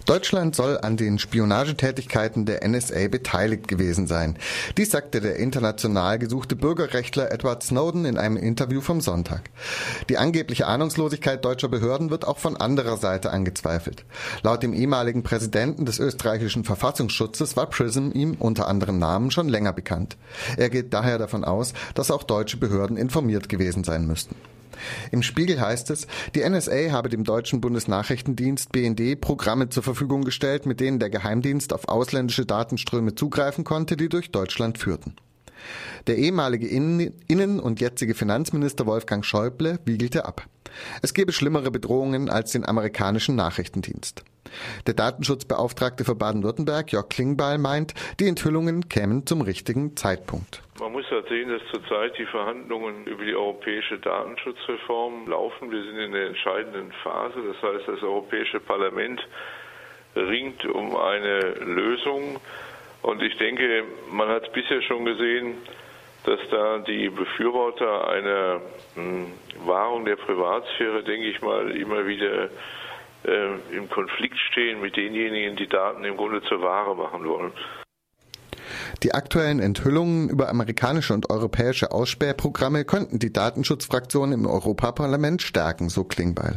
Deutschland soll an den Spionagetätigkeiten der NSA beteiligt gewesen sein. Dies sagte der international gesuchte Bürgerrechtler Edward Snowden in einem Interview vom Sonntag. Die angebliche Ahnungslosigkeit deutscher Behörden wird auch von anderer Seite angezweifelt. Laut dem ehemaligen Präsidenten des österreichischen Verfassungsschutzes war PRISM ihm unter anderem Namen schon länger bekannt. Er geht daher davon aus, dass auch deutsche Behörden informiert gewesen sein müssten. Im Spiegel heißt es, die NSA habe dem deutschen Bundesnachrichtendienst BND Programme zur Verfügung gestellt, mit denen der Geheimdienst auf ausländische Datenströme zugreifen konnte, die durch Deutschland führten. Der ehemalige Innen- und jetzige Finanzminister Wolfgang Schäuble wiegelte ab. Es gebe schlimmere Bedrohungen als den amerikanischen Nachrichtendienst. Der Datenschutzbeauftragte für Baden-Württemberg, Jörg Klingbeil, meint, die Enthüllungen kämen zum richtigen Zeitpunkt. Man muss halt sehen, dass zurzeit die Verhandlungen über die europäische Datenschutzreform laufen. Wir sind in der entscheidenden Phase. Das heißt, das Europäische Parlament ringt um eine Lösung. Und ich denke, man hat bisher schon gesehen, dass da die Befürworter einer Wahrung der Privatsphäre, denke ich mal, immer wieder im Konflikt stehen mit denjenigen, die Daten im Grunde zur Ware machen wollen. Die aktuellen Enthüllungen über amerikanische und europäische Ausspähprogramme könnten die Datenschutzfraktion im Europaparlament stärken, so Klingbeil.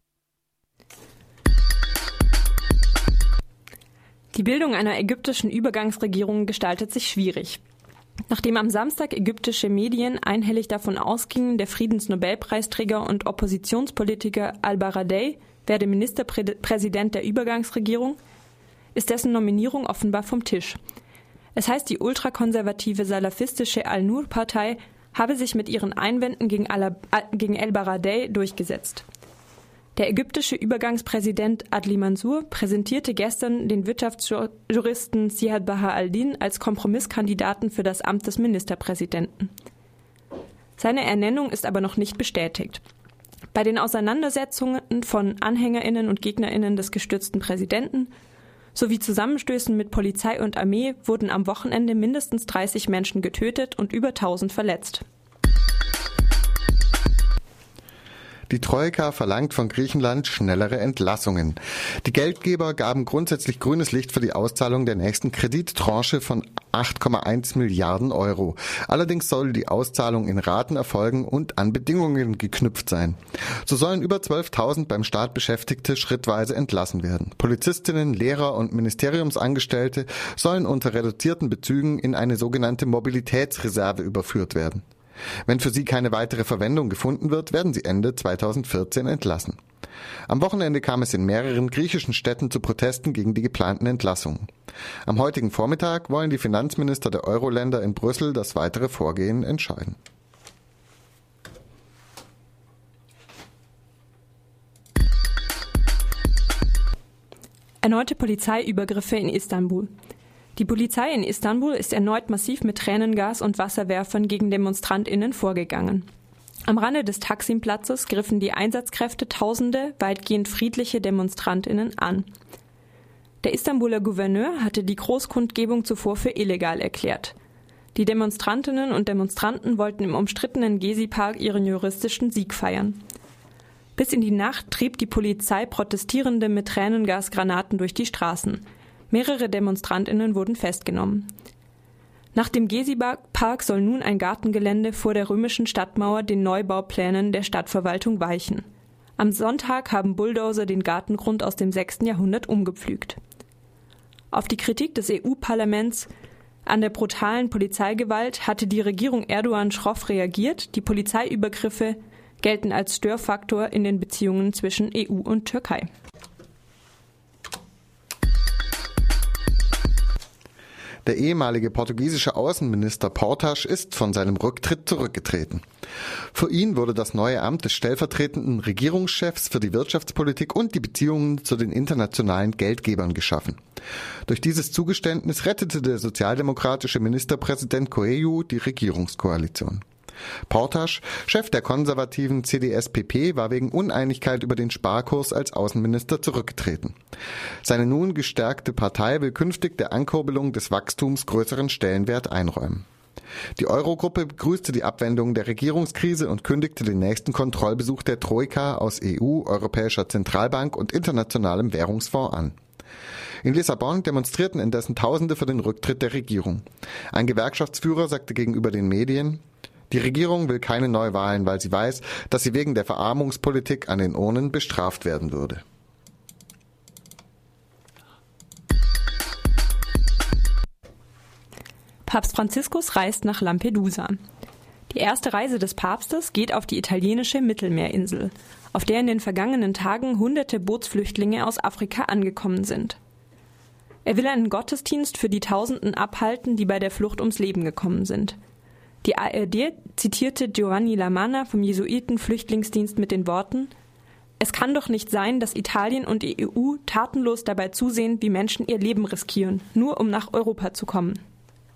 Die Bildung einer ägyptischen Übergangsregierung gestaltet sich schwierig. Nachdem am Samstag ägyptische Medien einhellig davon ausgingen, der Friedensnobelpreisträger und Oppositionspolitiker al-Baradei werde Ministerpräsident der Übergangsregierung, ist dessen Nominierung offenbar vom Tisch. Es heißt, die ultrakonservative salafistische Al-Nur-Partei habe sich mit ihren Einwänden gegen al-Baradei durchgesetzt. Der ägyptische Übergangspräsident Adli Mansur präsentierte gestern den Wirtschaftsjuristen Ziad Baha al-Din als Kompromisskandidaten für das Amt des Ministerpräsidenten. Seine Ernennung ist aber noch nicht bestätigt. Bei den Auseinandersetzungen von AnhängerInnen und GegnerInnen des gestürzten Präsidenten sowie Zusammenstößen mit Polizei und Armee wurden am Wochenende mindestens 30 Menschen getötet und über 1000 verletzt. Die Troika verlangt von Griechenland schnellere Entlassungen. Die Geldgeber gaben grundsätzlich grünes Licht für die Auszahlung der nächsten Kredittranche von 8,1 Milliarden Euro. Allerdings soll die Auszahlung in Raten erfolgen und an Bedingungen geknüpft sein. So sollen über 12.000 beim Staat Beschäftigte schrittweise entlassen werden. Polizistinnen, Lehrer und Ministeriumsangestellte sollen unter reduzierten Bezügen in eine sogenannte Mobilitätsreserve überführt werden. Wenn für sie keine weitere Verwendung gefunden wird, werden sie Ende 2014 entlassen. Am Wochenende kam es in mehreren griechischen Städten zu Protesten gegen die geplanten Entlassungen. Am heutigen Vormittag wollen die Finanzminister der Euro-Länder in Brüssel das weitere Vorgehen entscheiden. Erneute Polizeiübergriffe in Istanbul. Die Polizei in Istanbul ist erneut massiv mit Tränengas und Wasserwerfern gegen DemonstrantInnen vorgegangen. Am Rande des Taksim-Platzes griffen die Einsatzkräfte Tausende weitgehend friedliche DemonstrantInnen an. Der Istanbuler Gouverneur hatte die Großkundgebung zuvor für illegal erklärt. Die Demonstrantinnen und Demonstranten wollten im umstrittenen Gezi-Park ihren juristischen Sieg feiern. Bis in die Nacht trieb die Polizei Protestierende mit Tränengasgranaten durch die Straßen. Mehrere DemonstrantInnen wurden festgenommen. Nach dem Gezi-Park soll nun ein Gartengelände vor der römischen Stadtmauer den Neubauplänen der Stadtverwaltung weichen. Am Sonntag haben Bulldozer den Gartengrund aus dem 6. Jahrhundert umgepflügt. Auf die Kritik des EU-Parlaments an der brutalen Polizeigewalt hatte die Regierung Erdogan schroff reagiert. Die Polizeiübergriffe gelten als Störfaktor in den Beziehungen zwischen EU und Türkei. Der ehemalige portugiesische Außenminister Portas ist von seinem Rücktritt zurückgetreten. Für ihn wurde das neue Amt des stellvertretenden Regierungschefs für die Wirtschaftspolitik und die Beziehungen zu den internationalen Geldgebern geschaffen. Durch dieses Zugeständnis rettete der sozialdemokratische Ministerpräsident Coelho die Regierungskoalition. Portas, Chef der konservativen CDS-PP, war wegen Uneinigkeit über den Sparkurs als Außenminister zurückgetreten. Seine nun gestärkte Partei will künftig der Ankurbelung des Wachstums größeren Stellenwert einräumen. Die Eurogruppe begrüßte die Abwendung der Regierungskrise und kündigte den nächsten Kontrollbesuch der Troika aus EU, Europäischer Zentralbank und Internationalem Währungsfonds an. In Lissabon demonstrierten indessen Tausende für den Rücktritt der Regierung. Ein Gewerkschaftsführer sagte gegenüber den Medien, die Regierung will keine Neuwahlen, weil sie weiß, dass sie wegen der Verarmungspolitik an den Urnen bestraft werden würde. Papst Franziskus reist nach Lampedusa. Die erste Reise des Papstes geht auf die italienische Mittelmeerinsel, auf der in den vergangenen Tagen hunderte Bootsflüchtlinge aus Afrika angekommen sind. Er will einen Gottesdienst für die Tausenden abhalten, die bei der Flucht ums Leben gekommen sind. Die ARD zitierte Giovanni Lamanna vom Jesuiten-Flüchtlingsdienst mit den Worten: Es kann doch nicht sein, dass Italien und die EU tatenlos dabei zusehen, wie Menschen ihr Leben riskieren, nur um nach Europa zu kommen.